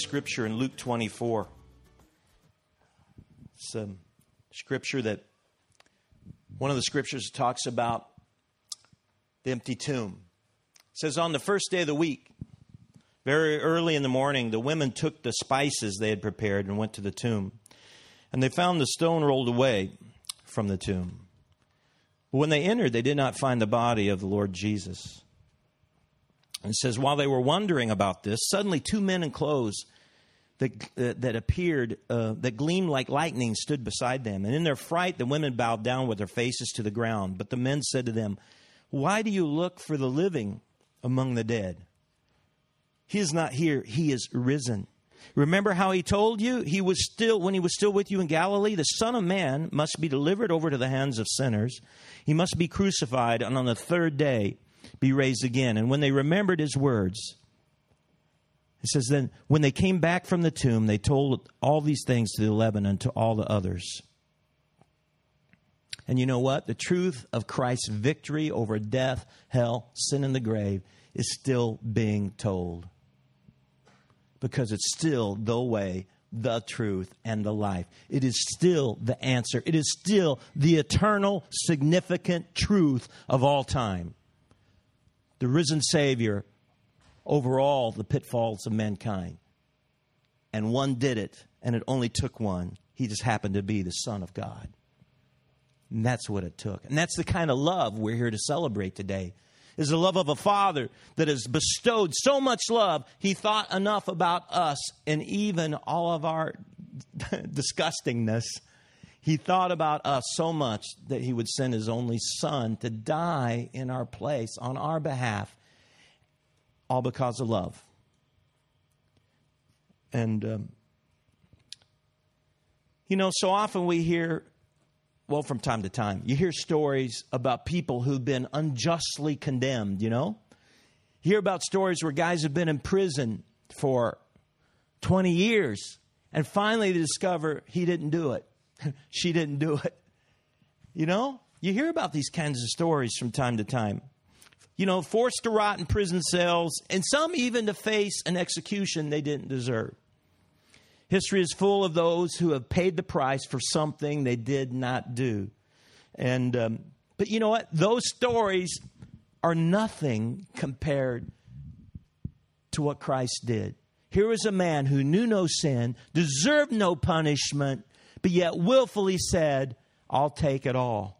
scripture in Luke 24. It's a scripture that, one of the scriptures talks about the empty tomb. It says, on the first day of the week, very early in the morning, the women took the spices they had prepared and went to the tomb. And they found the stone rolled away from the tomb. But when they entered, they did not find the body of the Lord Jesus. And it says, while they were wondering about this, suddenly two men in clothes that appeared, that gleamed like lightning, stood beside them. And in their fright, the women bowed down with their faces to the ground. But the men said to them, why do you look for the living among the dead? He is not here. He is risen. Remember how he told you when he was still with you in Galilee, the Son of Man must be delivered over to the hands of sinners. He must be crucified, and on the third day be raised again. And when they remembered his words, it says, then when they came back from the tomb, they told all these things to the 11 and to all the others. And you know what? The truth of Christ's victory over death, hell, sin, and the grave is still being told. Because it's still the way, the truth, and the life. It is still the answer. It is still the eternal, significant truth of all time. The risen Savior over all the pitfalls of mankind. And one did it, and it only took one. He just happened to be the Son of God. And that's what it took. And that's the kind of love we're here to celebrate today. Is the love of a Father that has bestowed so much love, he thought enough about us and even all of our disgustingness. He thought about us so much that he would send his only Son to die in our place, on our behalf, all because of love. And, so often we hear, well, from time to time, you hear stories about people who've been unjustly condemned, You hear about stories where guys have been in prison for 20 years, and finally they discover he didn't do it. She didn't do it. You hear about these kinds of stories from time to time. Forced to rot in prison cells, and some even to face an execution they didn't deserve. History is full of those who have paid the price for something they did not do. But you know what? Those stories are nothing compared to what Christ did. Here was a man who knew no sin, deserved no punishment, but yet willfully said, I'll take it all.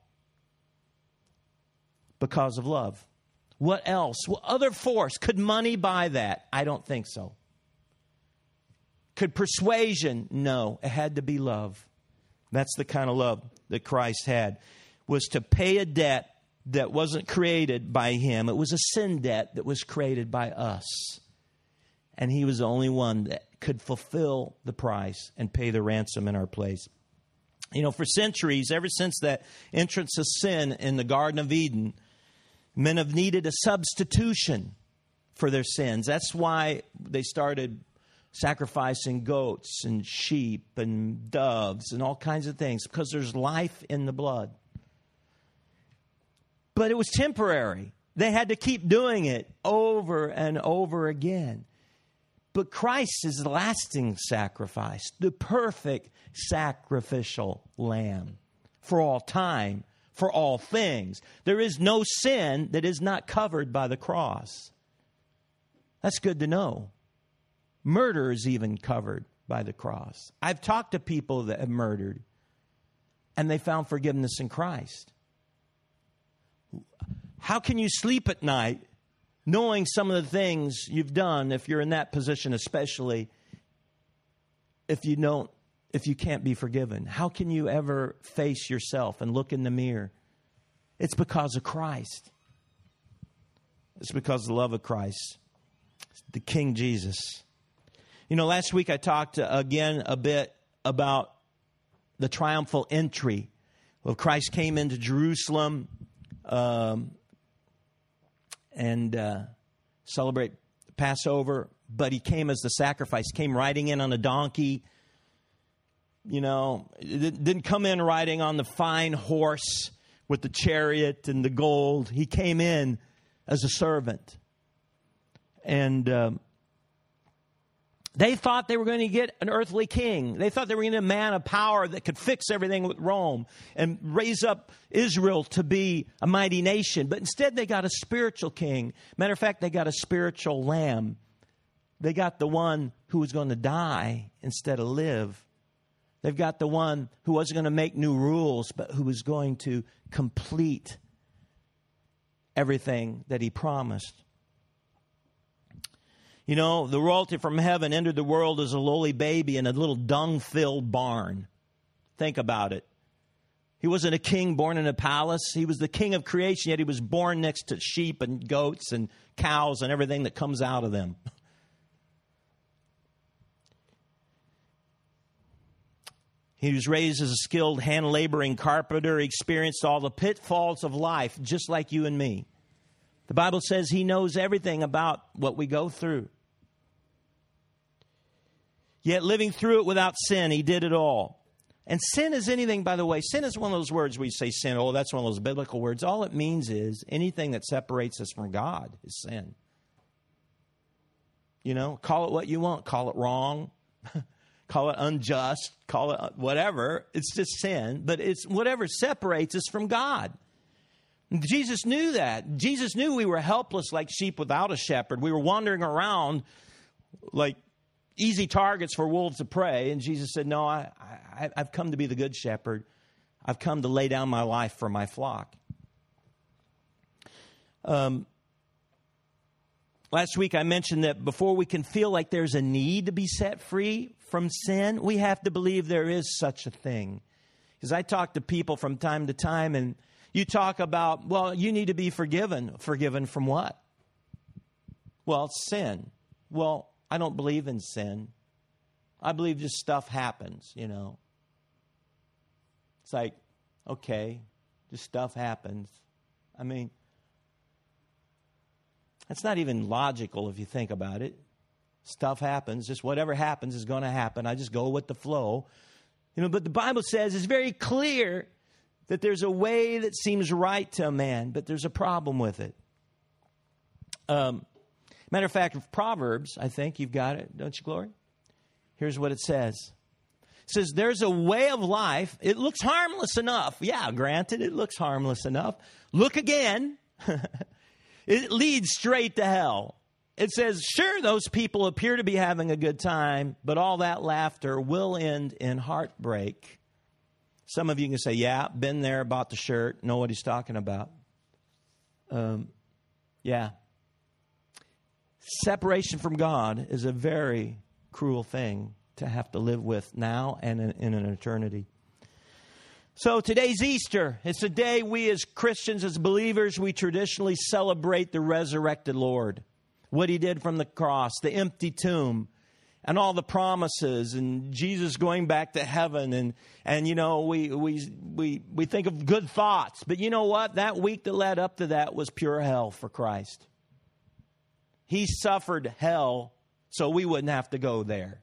Because of love. What else? What other force? Could money buy that? I don't think so. Could persuasion? No, it had to be love. That's the kind of love that Christ had, was to pay a debt that wasn't created by him. It was a sin debt that was created by us. And he was the only one that could fulfill the price and pay the ransom in our place. For centuries, ever since that entrance of sin in the Garden of Eden, men have needed a substitution for their sins. That's why they started sacrificing goats and sheep and doves and all kinds of things, because there's life in the blood. But it was temporary. They had to keep doing it over and over again. But Christ is the lasting sacrifice, the perfect sacrificial lamb for all time, for all things. There is no sin that is not covered by the cross. That's good to know. Murder is even covered by the cross. I've talked to people that have murdered, and they found forgiveness in Christ. How can you sleep at night knowing some of the things you've done, if you're in that position, especially if you can't be forgiven? How can you ever face yourself and look in the mirror? It's because of Christ. It's because of the love of Christ, the King Jesus. Last week I talked again a bit about the triumphal entry. Well, Christ came into Jerusalem and celebrate Passover, but he came as the sacrifice. He came riding in on a donkey. Didn't come in riding on the fine horse with the chariot and the gold. He came in as a servant. And They thought they were going to get an earthly king. They thought they were going to get a man of power that could fix everything with Rome and raise up Israel to be a mighty nation. But instead they got a spiritual king. Matter of fact, they got a spiritual lamb. They got the one who was going to die instead of live. They've got the one who wasn't going to make new rules, but who was going to complete everything that he promised. You know, the royalty from heaven entered the world as a lowly baby in a little dung-filled barn. Think about it. He wasn't a king born in a palace. He was the king of creation, yet he was born next to sheep and goats and cows and everything that comes out of them. He was raised as a skilled hand-laboring carpenter. He experienced all the pitfalls of life, just like you and me. The Bible says he knows everything about what we go through. Yet living through it without sin, he did it all. And sin is anything, by the way, sin is one of those words where you say sin, oh, that's one of those biblical words. All it means is anything that separates us from God is sin. You know, call it what you want. Call it wrong. Call it unjust. Call it whatever. It's just sin. But it's whatever separates us from God. Jesus knew that. Jesus knew we were helpless like sheep without a shepherd. We were wandering around like easy targets for wolves to prey. And Jesus said, no, I've come to be the good shepherd. I've come to lay down my life for my flock. Last week I mentioned that before we can feel like there's a need to be set free from sin, we have to believe there is such a thing. Because I talk to people from time to time, and you talk about, well, you need to be forgiven. Forgiven from what? Well, sin. Well, I don't believe in sin. I believe just stuff happens, you know. It's like, okay, just stuff happens. I mean, that's not even logical if you think about it. Stuff happens. Just whatever happens is going to happen. I just go with the flow. You know, but the Bible says it's very clear that there's a way that seems right to a man, but there's a problem with it. Matter of fact, Proverbs, I think you've got it, don't you, Glory? Here's what it says. It says, there's a way of life. It looks harmless enough. Yeah, granted, it looks harmless enough. Look again. It leads straight to hell. It says, sure, those people appear to be having a good time, but all that laughter will end in heartbreak. Some of you can say, yeah, been there, bought the shirt, know what he's talking about. Yeah. Separation from God is a very cruel thing to have to live with now and in an eternity. So today's Easter. It's a day we as Christians, as believers, we traditionally celebrate the resurrected Lord. What he did from the cross, the empty tomb, and all the promises, and Jesus going back to heaven. And you know, we think of good thoughts. But you know what? That week that led up to that was pure hell for Christ. He suffered hell so we wouldn't have to go there.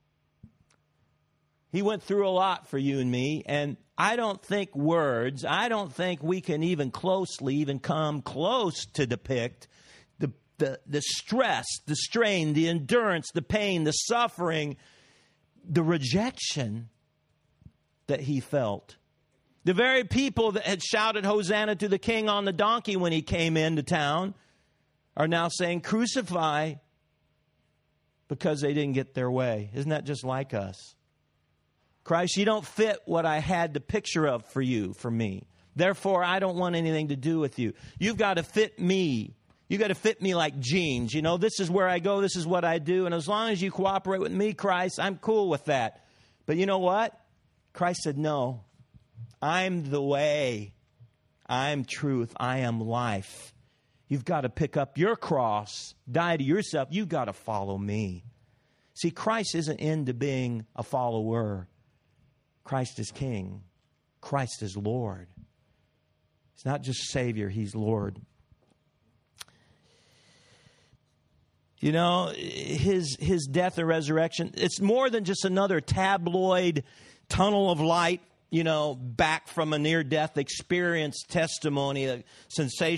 He went through a lot for you and me, and I don't think we can even come close to depict the stress, the strain, the endurance, the pain, the suffering, the rejection that he felt. The very people that had shouted Hosanna to the King on the donkey when he came into town are now saying crucify because they didn't get their way. Isn't that just like us? Christ, you don't fit what I had the picture of for you, for me. Therefore, I don't want anything to do with you. You've got to fit me. You've got to fit me like jeans. You know, this is where I go. This is what I do. And as long as you cooperate with me, Christ, I'm cool with that. But you know what? Christ said, no, I'm the way. I'm truth. I am life. You've got to pick up your cross, die to yourself. You've got to follow me. See, Christ isn't into being a follower. Christ is King. Christ is Lord. He's not just Savior, He's Lord. You know, his death and resurrection, it's more than just another tabloid tunnel of light, you know, back from a near-death experience testimony, a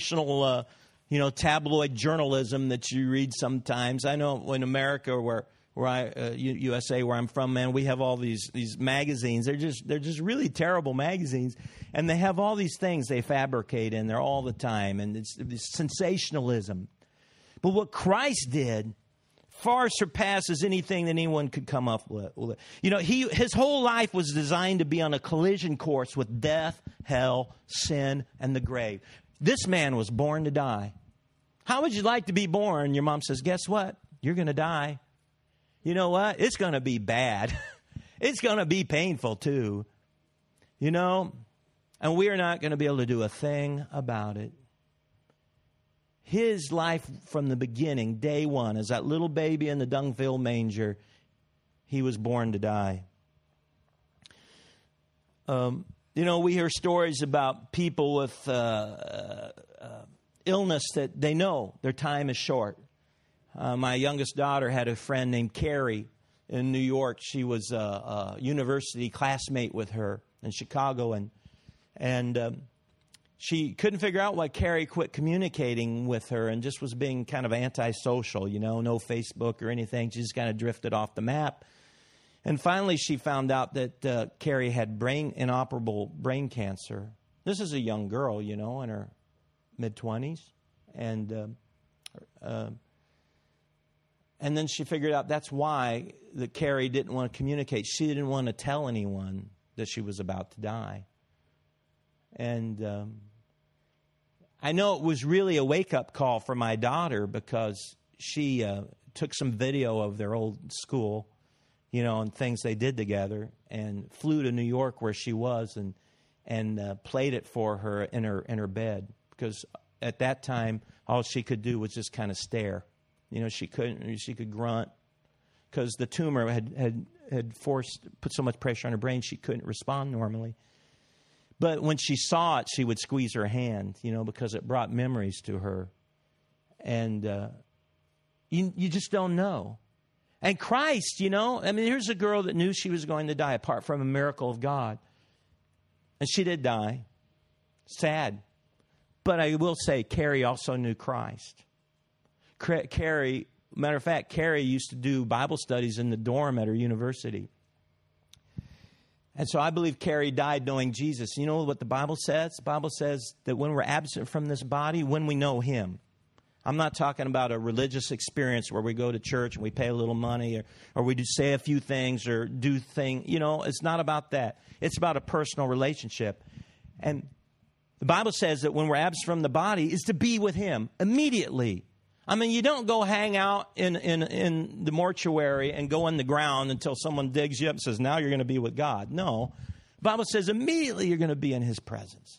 sensational, tabloid journalism that you read sometimes. I know in America where USA, where I'm from, man, we have all these magazines. They're just really terrible magazines, and they have all these things they fabricate in there all the time, and it's sensationalism. But what Christ did far surpasses anything that anyone could come up with. You know, his whole life was designed to be on a collision course with death, hell, sin, and the grave. This man was born to die. How would you like to be born? Your mom says, guess what? You're going to die. You know what? It's going to be bad. It's going to be painful too. You know, and we are not going to be able to do a thing about it. His life from the beginning, day one, as that little baby in the dung-filled manger, he was born to die. You know, we hear stories about people with illness that they know their time is short. My youngest daughter had a friend named Carrie in New York. She was a university classmate with her in Chicago, and she couldn't figure out why Carrie quit communicating with her and just was being kind of antisocial, you know, no Facebook or anything. She just kind of drifted off the map. And finally, she found out that Carrie had inoperable brain cancer. This is a young girl, you know, in her mid-20s. And then she figured out that's why that Carrie didn't want to communicate. She didn't want to tell anyone that she was about to die. And I know it was really a wake-up call for my daughter, because she took some video of their old school, you know, and things they did together, and flew to New York where she was and played it for her in her bed, because at that time all she could do was just kind of stare. You know, she could grunt, because the tumor had put so much pressure on her brain she couldn't respond normally. But when she saw it, she would squeeze her hand, you know, because it brought memories to her. And you just don't know. And Christ, you know, I mean, here's a girl that knew she was going to die apart from a miracle of God. And she did die. Sad. But I will say, Carrie also knew Christ. Carrie, matter of fact, Carrie used to do Bible studies in the dorm at her university. And so I believe Carrie died knowing Jesus. You know what the Bible says? The Bible says that when we're absent from this body, when we know Him. I'm not talking about a religious experience where we go to church and we pay a little money, or we do say a few things or do things. You know, it's not about that. It's about a personal relationship. And the Bible says that when we're absent from the body is to be with Him immediately. I mean, you don't go hang out in the mortuary and go in the ground until someone digs you up and says, now you're going to be with God. No. The Bible says immediately you're going to be in His presence.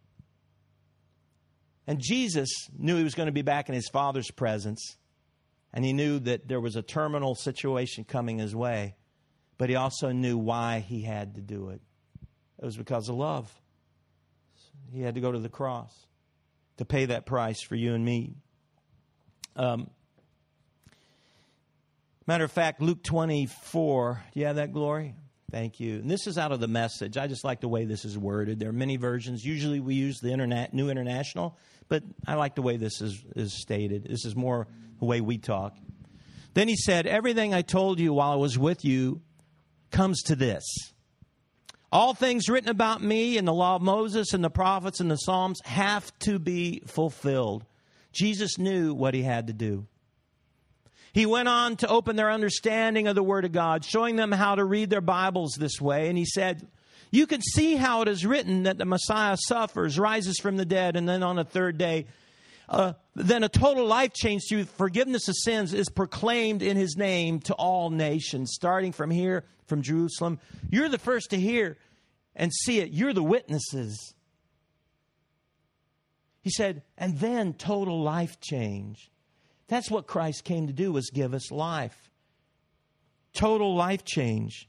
And Jesus knew He was going to be back in His Father's presence. And He knew that there was a terminal situation coming His way. But He also knew why He had to do it. It was because of love. He had to go to the cross to pay that price for you and me. Matter of fact, Luke 24, do you have that, Glory? Thank you. And this is out of the Message. I just like the way this is worded. There are many versions. Usually we use the New International, but I like the way this is stated. This is more the way we talk. Then He said, everything I told you while I was with you comes to this. All things written about me in the law of Moses and the prophets and the Psalms have to be fulfilled. Jesus knew what He had to do. He went on to open their understanding of the Word of God, showing them how to read their Bibles this way. And He said, you can see how it is written that the Messiah suffers, rises from the dead, and then on the third day, then a total life change through forgiveness of sins is proclaimed in His name to all nations, starting from here, from Jerusalem. You're the first to hear and see it. You're the witnesses. He said, and then total life change. That's what Christ came to do, was give us life. Total life change.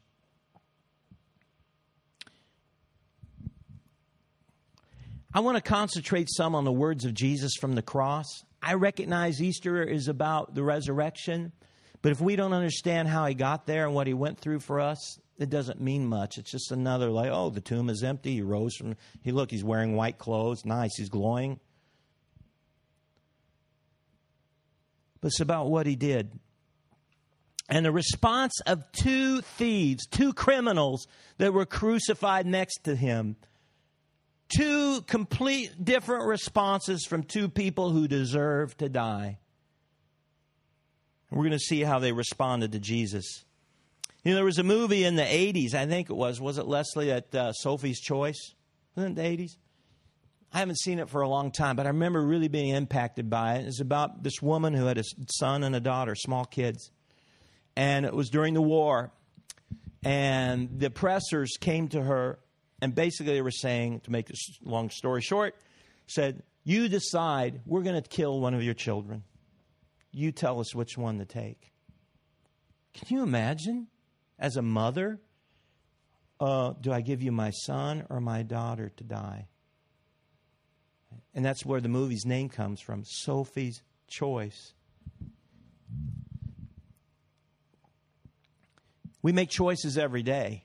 I want to concentrate some on the words of Jesus from the cross. I recognize Easter is about the resurrection, but if we don't understand how He got there and what He went through for us, it doesn't mean much. It's just another like, oh, the tomb is empty. He rose from, he's wearing white clothes. Nice, He's glowing. But it's about what He did. And the response of two thieves, two criminals that were crucified next to him. Two complete different responses from two people who deserve to die. We're going to see how they responded to Jesus. You know, there was a movie in the 80s, I think it was it Leslie, that Sophie's Choice? Wasn't it the 80s? I haven't seen it for a long time, but I remember really being impacted by it. It's about this woman who had a son and a daughter, small kids. And it was during the war. And the oppressors came to her, and basically they were saying, to make this long story short, said, you decide, we're going to kill one of your children. You tell us which one to take. Can you imagine, as a mother, do I give you my son or my daughter to die? And that's where the movie's name comes from, Sophie's Choice. We make choices every day.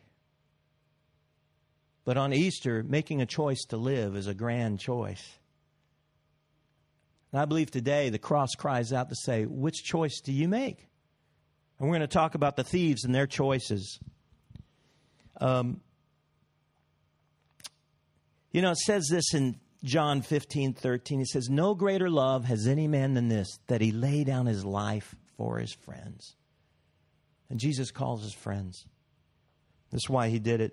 But on Easter, making a choice to live is a grand choice. And I believe today the cross cries out to say, which choice do you make? And we're going to talk about the thieves and their choices. It says this in John 15:13. It says, no greater love has any man than this, that he lay down his life for his friends. And Jesus calls his friends. That's why he did it.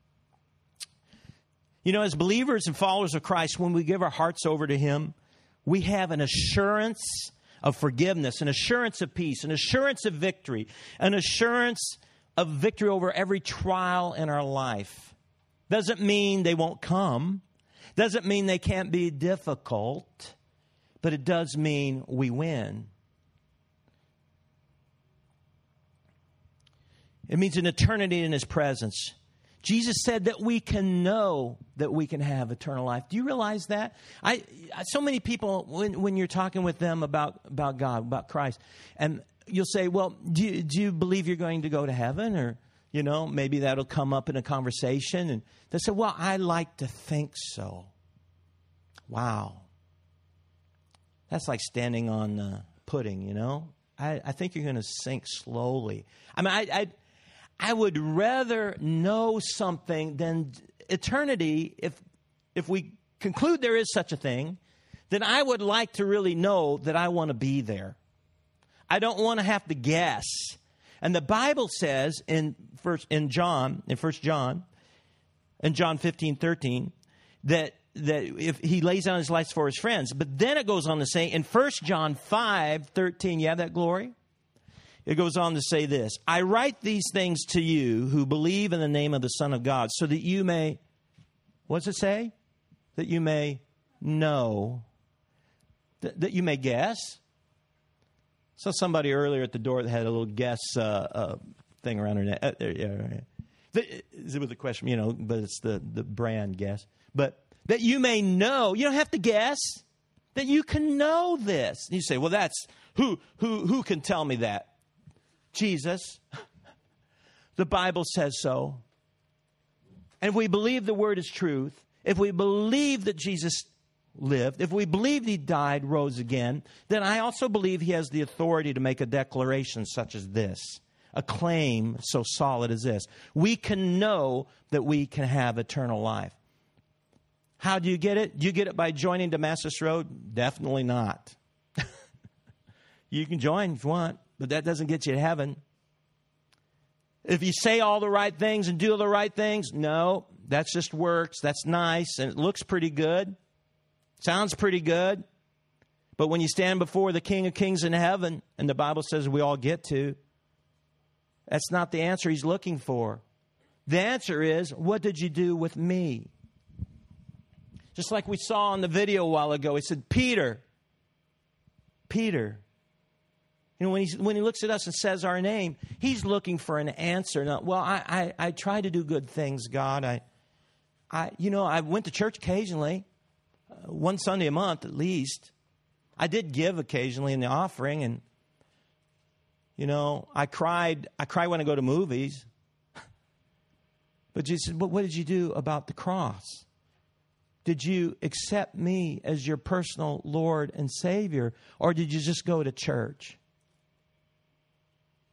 You know, as believers and followers of Christ, when we give our hearts over to him, we have an assurance of forgiveness, an assurance of peace, an assurance of victory, an assurance of victory over every trial in our life. Doesn't mean they won't come. Doesn't mean they can't be difficult. But it does mean we win. It means an eternity in his presence. Jesus said that we can know that we can have eternal life. Do you realize that? So many people, when you're talking with them about God, about Christ, and you'll say, well, do you believe you're going to go to heaven? Or, maybe that'll come up in a conversation. And they say, well, I like to think so. Wow. That's like standing on pudding, I think you're going to sink slowly. I mean, I would rather know something than eternity. If we conclude there is such a thing, then I would like to really know that I want to be there. I don't want to have to guess. And the Bible says in 1 John 15:13, that if he lays down his life for his friends. But then it goes on to say in 1 John 5:13, you have that, Glory? It goes on to say this, I write these things to you who believe in the name of the Son of God, so that you may, what's it say? That you may know, that you may guess. Saw somebody earlier at the door that had a little guess thing around her neck. It was a question, but it's the brand guess. But that you may know, you don't have to guess, that you can know this. And you say, well, that's, who can tell me that? Jesus. The Bible says so. And if we believe the word is truth, if we believe that Jesus lived, if we believe he died, rose again, then I also believe he has the authority to make a declaration such as this, a claim so solid as this. We can know that we can have eternal life. How do you get it? Do you get it by joining Damascus Road? Definitely not. You can join if you want, but that doesn't get you to heaven. If you say all the right things and do all the right things, no, that's just works. That's nice, and it looks pretty good. Sounds pretty good. But when you stand before the King of Kings in heaven, and the Bible says we all get to, that's not the answer he's looking for. The answer is, what did you do with me? Just like we saw on the video a while ago, he said, Peter. When he looks at us and says our name, he's looking for an answer. Not, well, I try to do good things, God. I went to church occasionally, one Sunday a month at least. I did give occasionally in the offering, and I cried when I go to movies. But Jesus said, but what did you do about the cross? Did you accept me as your personal Lord and Savior, or did you just go to church?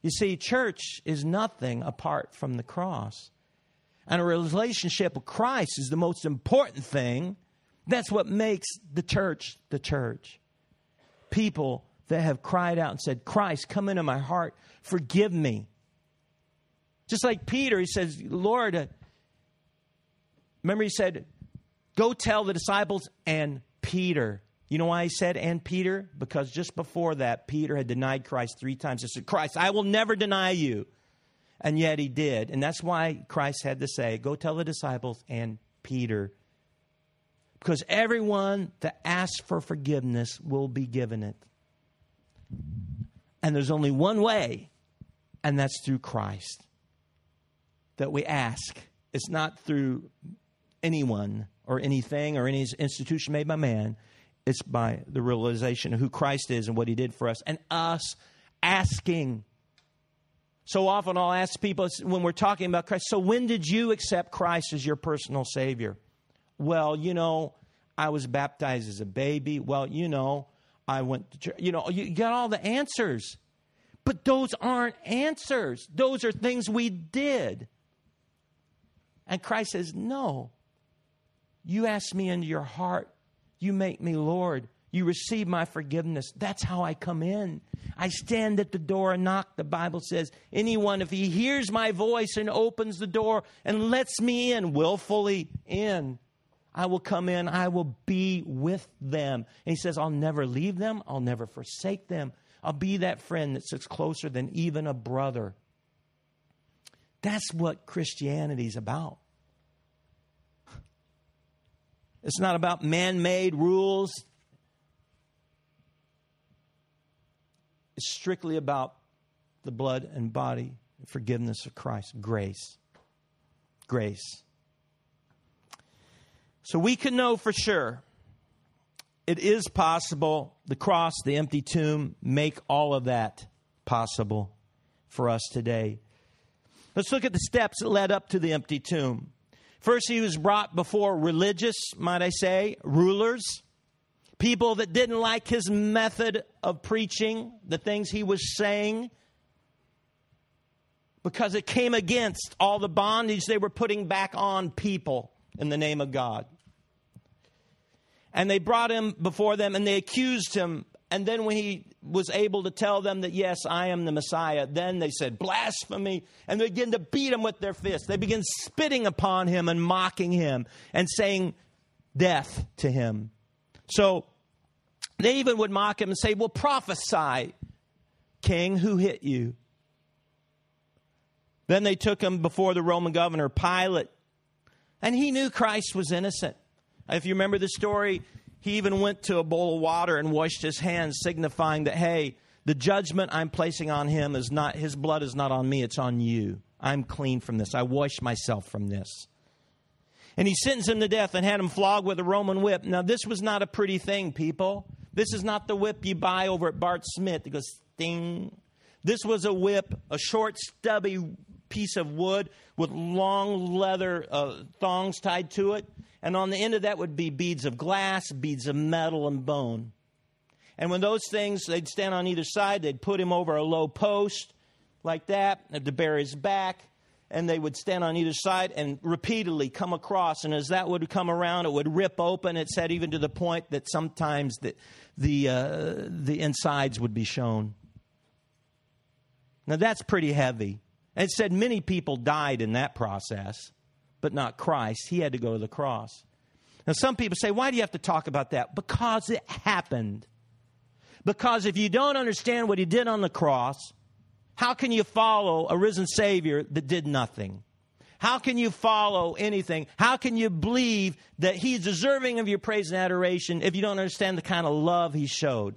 You see, church is nothing apart from the cross. And a relationship with Christ is the most important thing. That's what makes the church the church. People that have cried out and said, Christ, come into my heart, forgive me. Just like Peter, he says, Lord, remember he said, go tell the disciples and Peter. You know why he said and Peter? Because just before that, Peter had denied Christ 3 times. He said, Christ, I will never deny you. And yet he did. And that's why Christ had to say, go tell the disciples and Peter. Because everyone that asks for forgiveness will be given it. And there's only one way, and that's through Christ, that we ask. It's not through anyone or anything or any institution made by man. It's by the realization of who Christ is and what he did for us, and us asking. So often I'll ask people when we're talking about Christ, so when did you accept Christ as your personal Savior? Well, I was baptized as a baby. Well, I went to church. You got all the answers. But those aren't answers. Those are things we did. And Christ says, no. You ask me into your heart. You make me Lord. You receive my forgiveness. That's how I come in. I stand at the door and knock. The Bible says, anyone, if he hears my voice and opens the door and lets me in, willfully in, I will come in. I will be with them. And he says, I'll never leave them. I'll never forsake them. I'll be that friend that sits closer than even a brother. That's what Christianity is about. It's not about man-made rules. It's strictly about the blood and body and forgiveness of Christ. Grace. Grace. So we can know for sure it is possible. The cross, the empty tomb, make all of that possible for us today. Let's look at the steps that led up to the empty tomb. First, he was brought before religious, might I say, rulers, people that didn't like his method of preaching, the things he was saying, because it came against all the bondage they were putting back on people in the name of God. And they brought him before them and they accused him. And then when he was able to tell them that, yes, I am the Messiah, then they said, blasphemy. And they began to beat him with their fists. They began spitting upon him and mocking him and saying death to him. So they even would mock him and say, well, prophesy, King, who hit you? Then they took him before the Roman governor, Pilate. And he knew Christ was innocent. If you remember the story, he even went to a bowl of water and washed his hands, signifying that, hey, the judgment I'm placing on him is not, his blood is not on me, it's on you. I'm clean from this. I washed myself from this. And he sentenced him to death and had him flogged with a Roman whip. Now, this was not a pretty thing, people. This is not the whip you buy over at Bart Smith. It goes, sting. This was a whip, a short, stubby piece of wood with long leather thongs tied to it. And on the end of that would be beads of glass, beads of metal, and bone. And when those things, they'd stand on either side, they'd put him over a low post like that, to bear his back, and they would stand on either side and repeatedly come across. And as that would come around, it would rip open. It said even to the point that sometimes the insides would be shown. Now that's pretty heavy. And it said many people died in that process, but not Christ. He had to go to the cross. Now some people say, why do you have to talk about that? Because it happened. Because if you don't understand what he did on the cross, how can you follow a risen Savior that did nothing? How can you follow anything? How can you believe that he's deserving of your praise and adoration if you don't understand the kind of love he showed?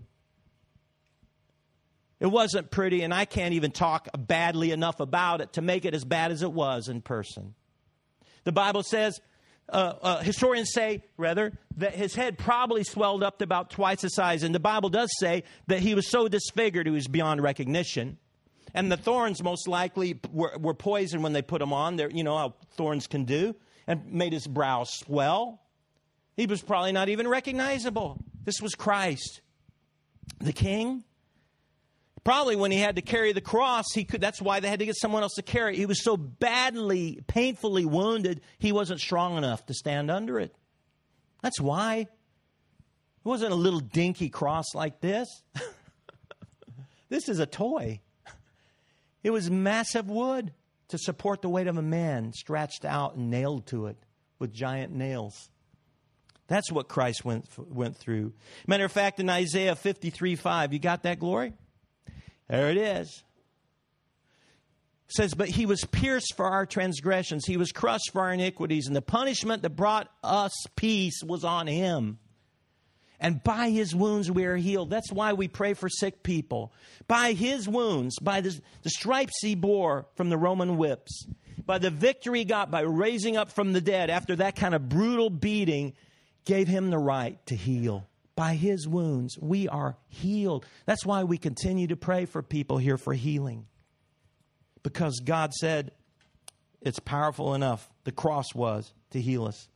It wasn't pretty, and I can't even talk badly enough about it to make it as bad as it was in person. The Bible says, historians say, rather, that his head probably swelled up to about twice the size. And the Bible does say that he was so disfigured he was beyond recognition. And the thorns most likely were poisoned when they put him on. You know how thorns can do. And made his brow swell. He was probably not even recognizable. This was Christ, the King. Probably when he had to carry the cross, that's why they had to get someone else to carry it. He was so badly, painfully wounded, he wasn't strong enough to stand under it. That's why. It wasn't a little dinky cross like this. This is a toy. It was massive wood to support the weight of a man stretched out and nailed to it with giant nails. That's what Christ went through. Matter of fact, in Isaiah 53:5, you got that, Glory? There it is. It says, but he was pierced for our transgressions. He was crushed for our iniquities. And the punishment that brought us peace was on him. And by his wounds we are healed. That's why we pray for sick people. By his wounds, by the stripes he bore from the Roman whips, by the victory he got by raising up from the dead after that kind of brutal beating, gave him the right to heal. By his wounds, we are healed. That's why we continue to pray for people here for healing. Because God said it's powerful enough, the cross was, to heal us.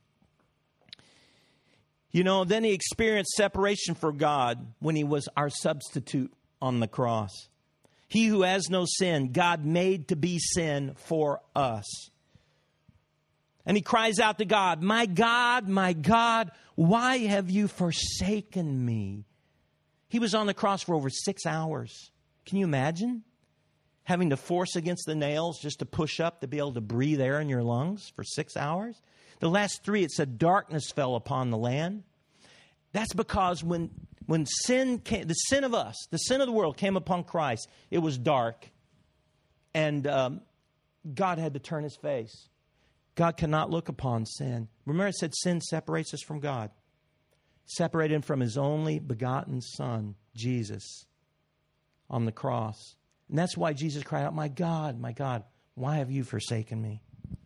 You know, then he experienced separation from God when he was our substitute on the cross. He who has no sin, God made to be sin for us. And he cries out to God, my God, why have you forsaken me? He was on the cross for over 6 hours. Can you imagine having to force against the nails just to push up to be able to breathe air in your lungs for 6 hours? The last 3, it said darkness fell upon the land. That's because when sin came, the sin of us, the sin of the world came upon Christ, it was dark. And God had to turn his face. God cannot look upon sin. Remember I said sin separates us from God. Separated him from his only begotten Son, Jesus, on the cross. And that's why Jesus cried out, my God, why have you forsaken me?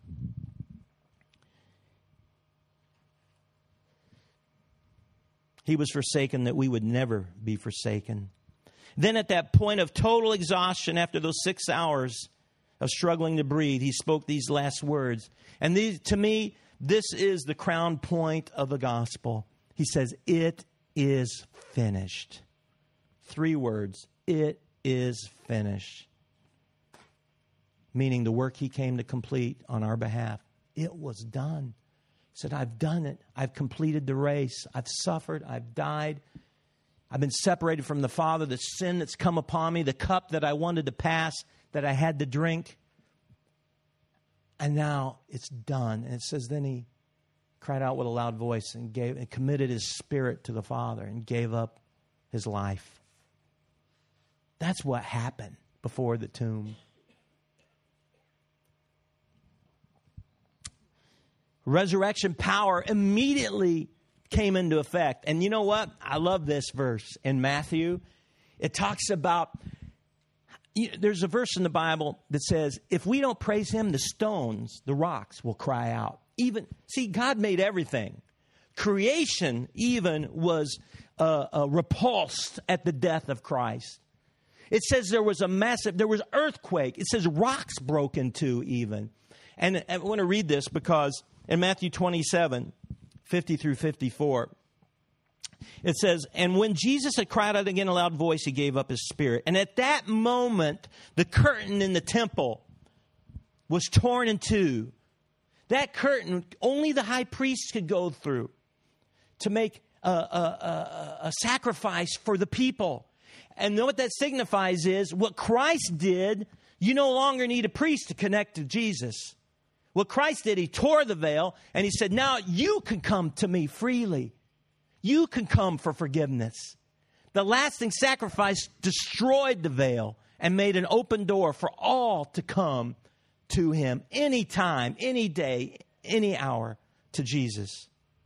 He was forsaken that we would never be forsaken. Then at that point of total exhaustion, after those 6 hours of struggling to breathe, he spoke these last words. And to me, this is the crown point of the gospel. He says, it is finished. 3 words, it is finished. Meaning the work he came to complete on our behalf. It was done. He said, I've done it. I've completed the race. I've suffered. I've died. I've been separated from the Father. The sin that's come upon me, the cup that I wanted to pass, that I had to drink. And now it's done. And it says, then he cried out with a loud voice and committed his spirit to the Father and gave up his life. That's what happened before the tomb. Resurrection power immediately came into effect. And you know what? I love this verse in Matthew. It talks about, there's a verse in the Bible that says, if we don't praise him, the stones, the rocks will cry out. God made everything. Creation even was repulsed at the death of Christ. It says there was earthquake. It says rocks broke in two even. And I want to read this because in Matthew 27, 50 through 54, it says, and when Jesus had cried out again in a loud voice, he gave up his spirit. And at that moment, the curtain in the temple was torn in two. That curtain, only the high priest could go through to make a sacrifice for the people. And what that signifies is what Christ did, you no longer need a priest to connect to Jesus. What Christ did, he tore the veil and he said, now you can come to me freely. You can come for forgiveness. The lasting sacrifice destroyed the veil and made an open door for all to come to him anytime, any day, any hour to Jesus.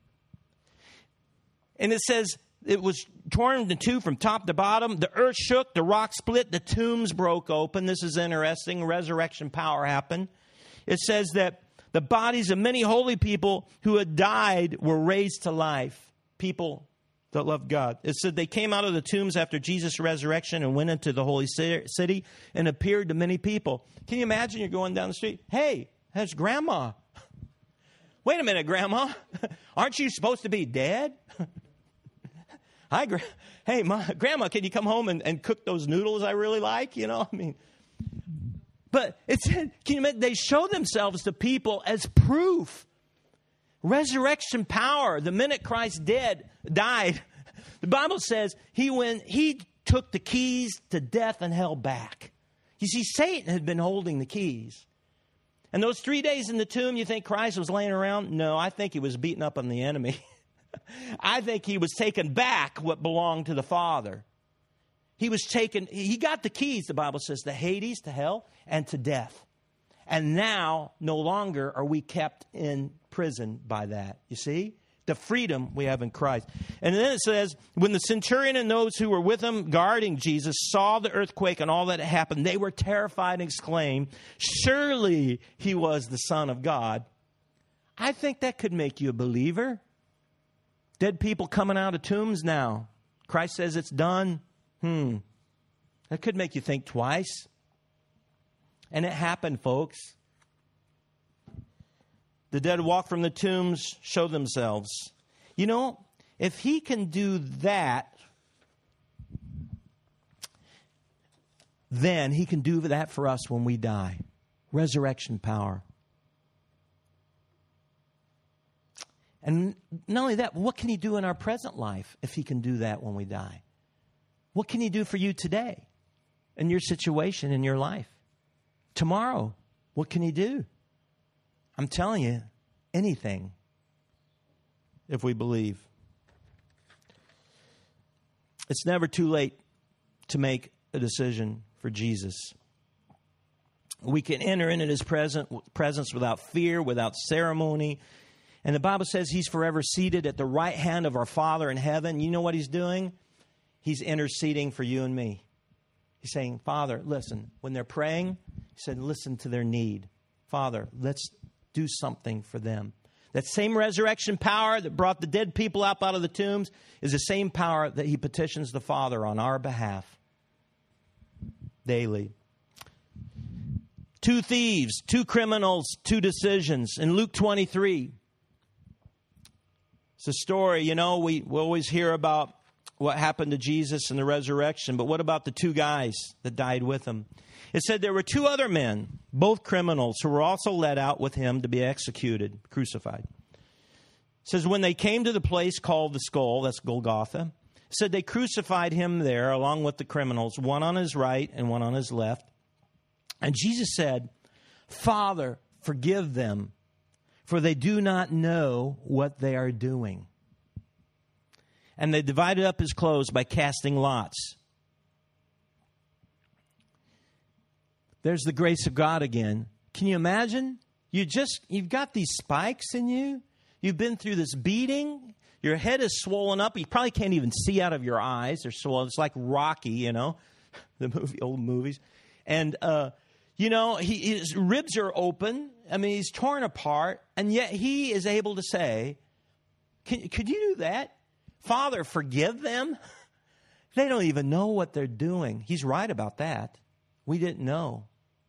And it says it was torn in two from top to bottom. The earth shook, the rock split, the tombs broke open. This is interesting. Resurrection power happened. It says that the bodies of many holy people who had died were raised to life. People that loved God. It said they came out of the tombs after Jesus' resurrection and went into the holy city and appeared to many people. Can you imagine you're going down the street? Hey, that's Grandma. Wait a minute, Grandma. Aren't you supposed to be dead? Hi, hey, Grandma, can you come home and cook those noodles I really like? You know, I mean, but can you imagine, they show themselves to people as proof. Resurrection power. The minute Christ died, the Bible says he took the keys to death and hell back. You see, Satan had been holding the keys. And those 3 days in the tomb, you think Christ was laying around? No, I think he was beating up on the enemy. I think he was taking back what belonged to the Father. He got the keys, the Bible says, to Hades, to hell, and to death. And now, no longer are we kept in prison by that. You see? The freedom we have in Christ. And then it says, when the centurion and those who were with him guarding Jesus saw the earthquake and all that had happened, they were terrified and exclaimed, surely he was the Son of God. I think that could make you a believer. Dead people coming out of tombs now. Christ says it's done. That could make you think twice. And it happened, folks. The dead walk from the tombs, show themselves. You know, if he can do that, then he can do that for us when we die. Resurrection power. And not only that, what can he do in our present life if he can do that when we die? What can he do for you today in your situation, in your life? Tomorrow, what can he do? I'm telling you, anything, if we believe. It's never too late to make a decision for Jesus. We can enter into his presence without fear, without ceremony. And the Bible says he's forever seated at the right hand of our Father in heaven. You know what he's doing? He's interceding for you and me. He's saying, Father, listen. When they're praying, he said, listen to their need. Father, let's do something for them. That same resurrection power that brought the dead people up out of the tombs is the same power that he petitions the Father on our behalf daily. 2 thieves, 2 criminals, 2 decisions. In Luke 23, it's a story, you know, we always hear about what happened to Jesus and the resurrection, but what about the 2 guys that died with him? It said there were 2 other men, both criminals, who were also led out with him to be executed, crucified. It says when they came to the place called the Skull, that's Golgotha, it said they crucified him there along with the criminals, one on his right and one on his left. And Jesus said, Father, forgive them, for they do not know what they are doing. And they divided up his clothes by casting lots. There's the grace of God again. Can you imagine? You've got these spikes in you. You've been through this beating. Your head is swollen up. You probably can't even see out of your eyes. They're swollen. It's like Rocky, you know, old movies. And, you know, his ribs are open. I mean, he's torn apart. And yet he is able to say, could you do that? Father, forgive them. They don't even know what they're doing. He's right about that. We didn't know.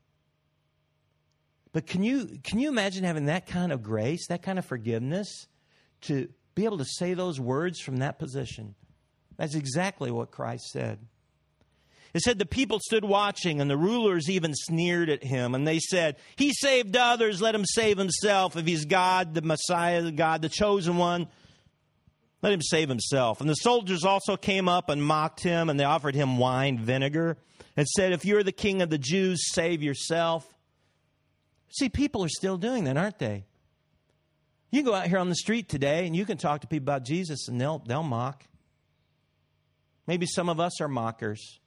But can you imagine having that kind of grace, that kind of forgiveness, to be able to say those words from that position? That's exactly what Christ said. It said the people stood watching, and the rulers even sneered at him. And they said, he saved others, let him save himself. If he's God, the Messiah, the God, the chosen one, let him save himself. And the soldiers also came up and mocked him, and they offered him wine vinegar and said, if you're the king of the Jews, save yourself. See, people are still doing that, aren't they? You can go out here on the street today, and you can talk to people about Jesus, and they'll mock. Maybe some of us are mockers.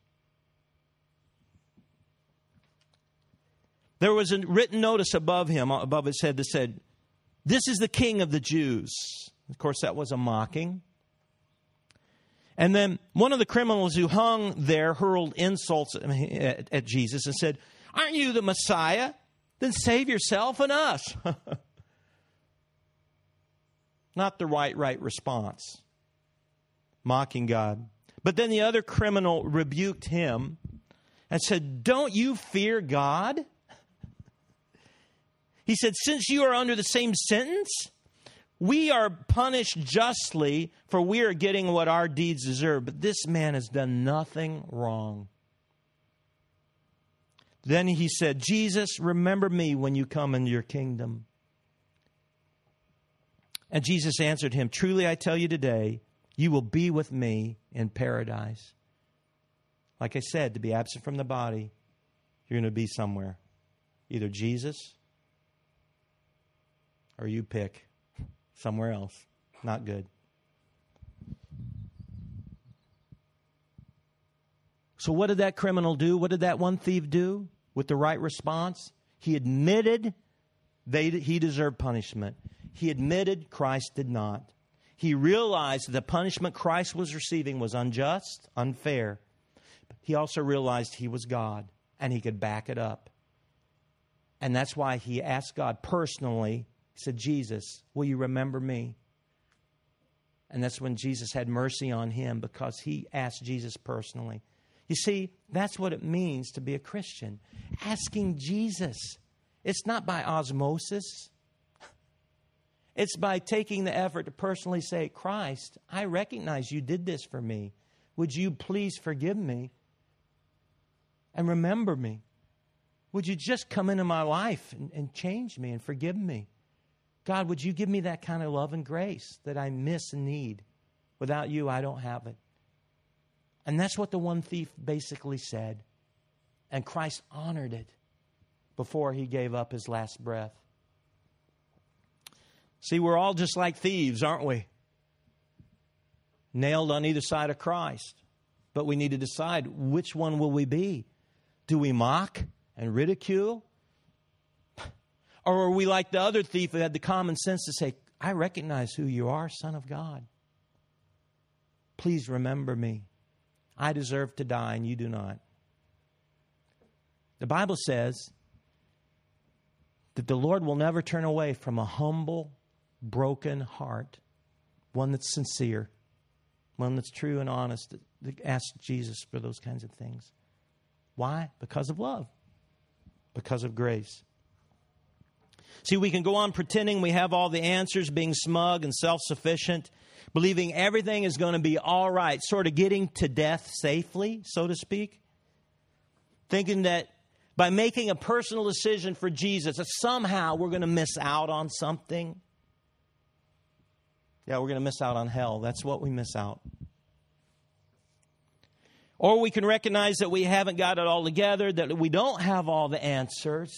There was a written notice above his head that said, this is the king of the Jews. Of course, that was a mocking. And then one of the criminals who hung there hurled insults at Jesus and said, aren't you the Messiah? Then save yourself and us. Not the right response. Mocking God. But then the other criminal rebuked him and said, don't you fear God? He said, since you are under the same sentence, We are punished justly, for we are getting what our deeds deserve. But this man has done nothing wrong. Then he said, Jesus, remember me when you come into your kingdom. And Jesus answered him, truly I tell you today, you will be with me in paradise. Like I said, to be absent from the body, you're going to be somewhere. Either Jesus or you pick somewhere else. Not good. So what did that criminal do? What did that one thief do with the right response? He admitted he deserved punishment. He admitted Christ did not. He realized that the punishment Christ was receiving was unjust, unfair. He also realized he was God and he could back it up. And that's why he asked God personally. He said, Jesus, will you remember me? And that's when Jesus had mercy on him, because he asked Jesus personally. You see, that's what it means to be a Christian. Asking Jesus. It's not by osmosis. It's by taking the effort to personally say, Christ, I recognize you did this for me. Would you please forgive me and remember me? Would you just come into my life and change me and forgive me? God, would you give me that kind of love and grace that I miss and need? Without you, I don't have it. And that's what the one thief basically said. And Christ honored it before he gave up his last breath. See, we're all just like thieves, aren't we? Nailed on either side of Christ. But we need to decide, which one will we be? Do we mock and ridicule? Or are we like the other thief who had the common sense to say, I recognize who you are, Son of God. Please remember me. I deserve to die and you do not. The Bible says that the Lord will never turn away from a humble, broken heart, one that's sincere, one that's true and honest, that asks Jesus for those kinds of things. Why? Because of love, because of grace. See, we can go on pretending we have all the answers, being smug and self-sufficient, believing everything is going to be all right, sort of getting to death safely, so to speak, thinking that by making a personal decision for Jesus, that somehow we're going to miss out on something. Yeah, we're going to miss out on hell. That's what we miss out. Or we can recognize that we haven't got it all together, that we don't have all the answers,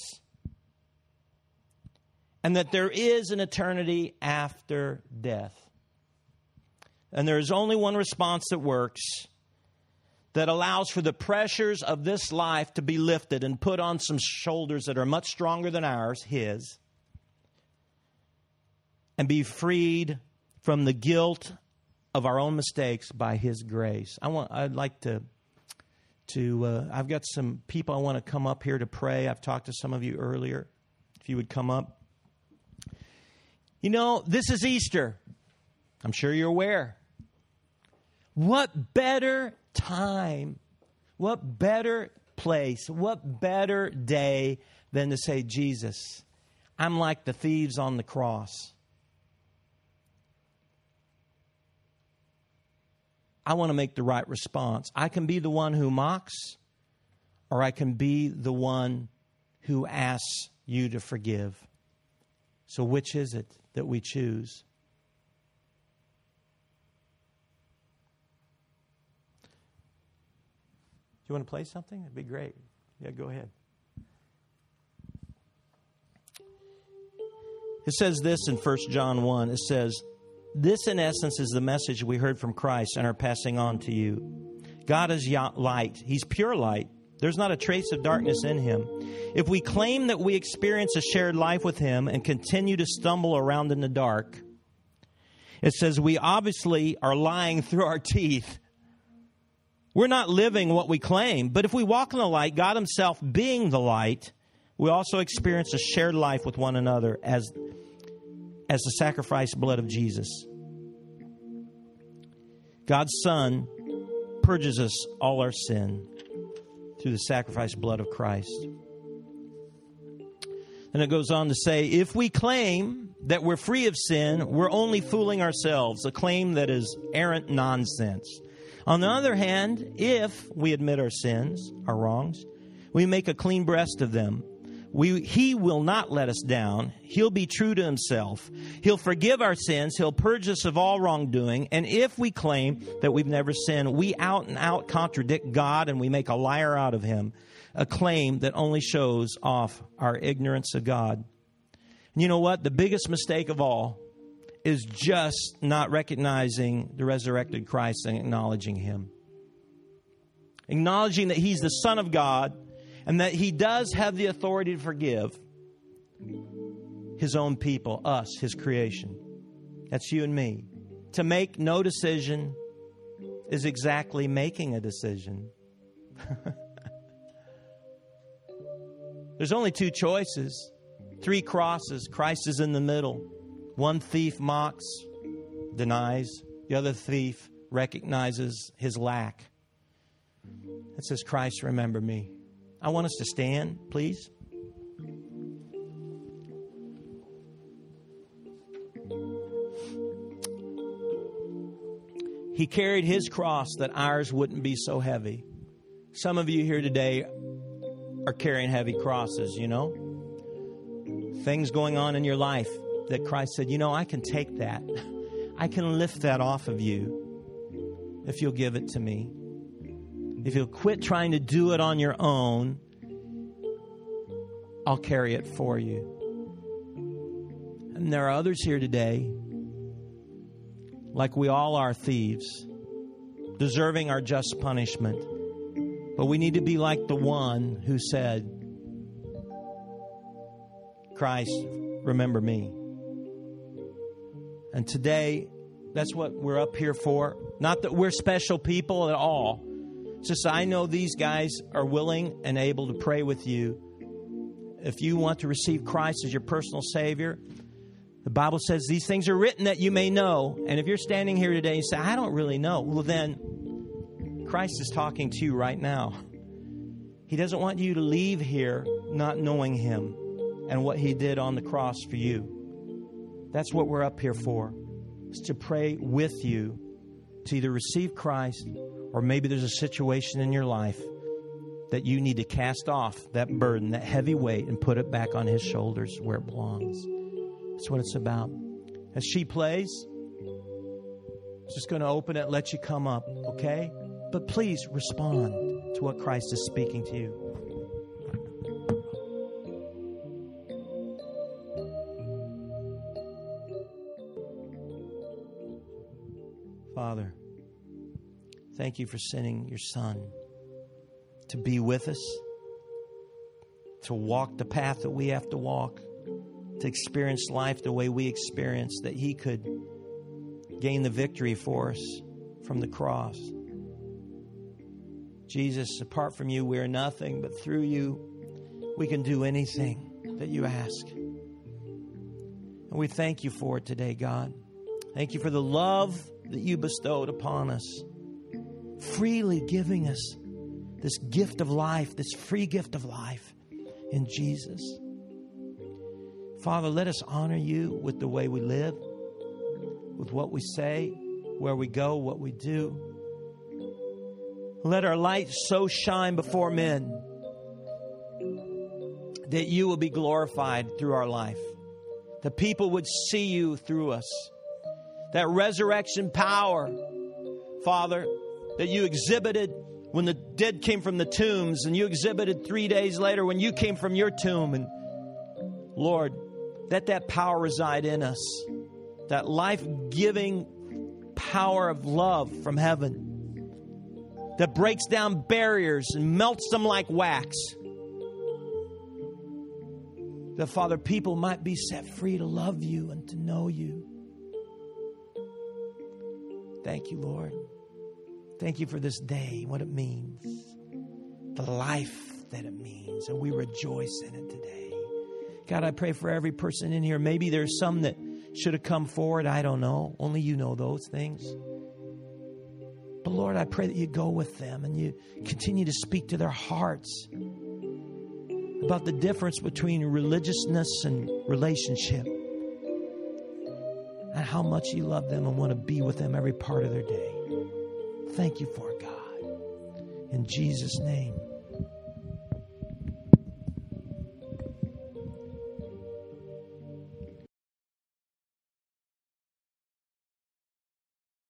and that there is an eternity after death. And there is only one response that works, that allows for the pressures of this life to be lifted and put on some shoulders that are much stronger than ours, His, and be freed from the guilt of our own mistakes by His grace. I'd like to I've got some people I want to come up here to pray. I've talked to some of you earlier. If you would come up. You know, this is Easter. I'm sure you're aware. What better time, what better place, what better day than to say, Jesus, I'm like the thieves on the cross. I want to make the right response. I can be the one who mocks, or I can be the one who asks you to forgive. So which is it that we choose? Do you want to play something? It'd be great. Yeah, go ahead. It says this in 1 John 1. It says, this, in essence, is the message we heard from Christ and are passing on to you. God is light. He's pure light. There's not a trace of darkness in Him. If we claim that we experience a shared life with Him and continue to stumble around in the dark, it says we obviously are lying through our teeth. We're not living what we claim. But if we walk in the light, God Himself being the light, we also experience a shared life with one another as the sacrificed blood of Jesus. God's Son purges us all our sin through the sacrificed blood of Christ. And it goes on to say, if we claim that we're free of sin, we're only fooling ourselves, a claim that is arrant nonsense. On the other hand, if we admit our sins, our wrongs, we make a clean breast of them. He will not let us down. He'll be true to himself. He'll forgive our sins. He'll purge us of all wrongdoing. And if we claim that we've never sinned, we out and out contradict God and we make a liar out of him, a claim that only shows off our ignorance of God. And you know what? The biggest mistake of all is just not recognizing the resurrected Christ and acknowledging him. Acknowledging that he's the Son of God and that he does have the authority to forgive his own people, us, his creation. That's you and me. To make no decision is exactly making a decision. There's only two choices, 3 crosses. Christ is in the middle. One thief mocks, denies. The other thief recognizes his lack. It says, Christ, remember me. I want us to stand, please. He carried his cross that ours wouldn't be so heavy. Some of you here today are carrying heavy crosses, you know. Things going on in your life that Christ said, you know, I can take that. I can lift that off of you if you'll give it to me. If you'll quit trying to do it on your own, I'll carry it for you. And there are others here today, like we all are, thieves, deserving our just punishment. But we need to be like the one who said, Christ, remember me. And today, that's what we're up here for. Not that we're special people at all. It's just I know these guys are willing and able to pray with you. If you want to receive Christ as your personal Savior, the Bible says these things are written that you may know. And if you're standing here today and you say, I don't really know, well then, Christ is talking to you right now. He doesn't want you to leave here not knowing Him and what He did on the cross for you. That's what we're up here for, is to pray with you to either receive Christ, or maybe there's a situation in your life that you need to cast off that burden, that heavy weight, and put it back on His shoulders where it belongs. That's what it's about. As she plays, it's just going to open it, let you come up, okay? But please respond to what Christ is speaking to you. Father, thank you for sending your Son to be with us, to walk the path that we have to walk, to experience life the way we experience, that He could gain the victory for us from the cross. Jesus, apart from you, we are nothing, but through you, we can do anything that you ask. And we thank you for it today, God. Thank you for the love that you bestowed upon us, freely giving us this gift of life, this free gift of life in Jesus. Father, let us honor you with the way we live, with what we say, where we go, what we do. Let our light so shine before men that you will be glorified through our life. The people would see you through us. That resurrection power, Father, that you exhibited when the dead came from the tombs, and you exhibited 3 days later when you came from your tomb. And Lord, let that power reside in us. That life-giving power of love from heaven that breaks down barriers and melts them like wax. That, Father, people might be set free to love you and to know you. Thank you, Lord. Thank you for this day, what it means, the life that it means, and we rejoice in it today. God, I pray for every person in here. Maybe there's some that should have come forward. I don't know. Only you know those things. But Lord, I pray that you go with them and you continue to speak to their hearts about the difference between religiousness and relationship. and how much you love them and want to be with them every part of their day. Thank you for it, God. In Jesus' name.